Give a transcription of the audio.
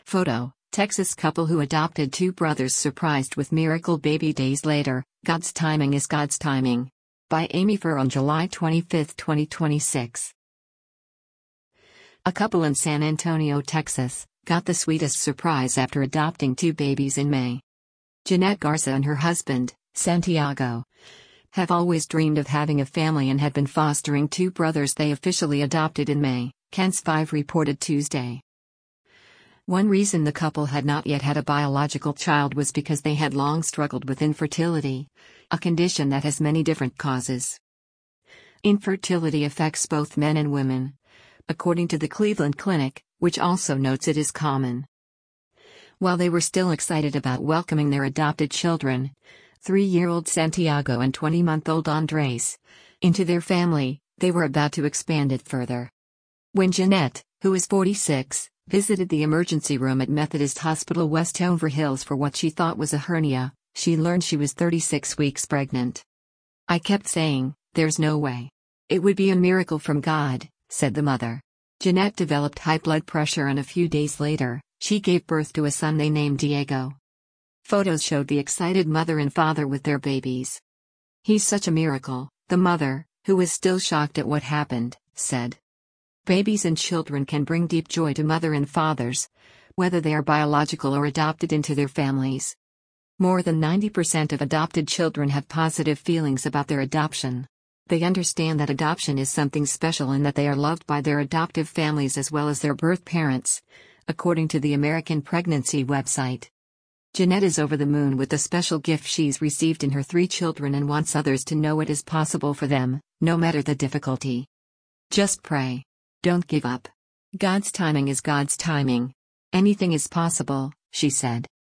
Photo: Texas couple who adopted two brothers surprised with miracle baby days later. God's timing is God's timing. By Amy Furr on July 25, 2026. A couple in San Antonio, Texas, got the sweetest surprise after adopting two babies in May. Jeanette Garza and her husband, Santiago, have always dreamed of having a family and had been fostering two brothers they officially adopted in May, KENS 5 reported Tuesday. One reason the couple had not yet had a biological child was because they had long struggled with infertility, a condition that has many different causes. Infertility affects both men and women, according to the Cleveland Clinic, which also notes it is common. While they were still excited about welcoming their adopted children, 3-year-old Santiago and 20-month-old Andres, into their family, they were about to expand it further. When Jeanette, who is 46, visited the emergency room at Methodist Hospital Westover Hills for what she thought was a hernia, she learned she was 36 weeks pregnant. "I kept saying, there's no way. It would be a miracle from God," said the mother. Jeanette developed high blood pressure and a few days later, she gave birth to a son they named Diego. Photos showed the excited mother and father with their babies. "He's such a miracle," the mother, who was still shocked at what happened, said. Babies and children can bring deep joy to mother and fathers, whether they are biological or adopted into their families. More than 90% of adopted children have positive feelings about their adoption. They understand that adoption is something special and that they are loved by their adoptive families as well as their birth parents, according to the American Pregnancy website. Jeanette is over the moon with the special gift she's received in her 3 children and wants others to know it is possible for them, no matter the difficulty. "Just pray. Don't give up. God's timing is God's timing. Anything is possible," she said.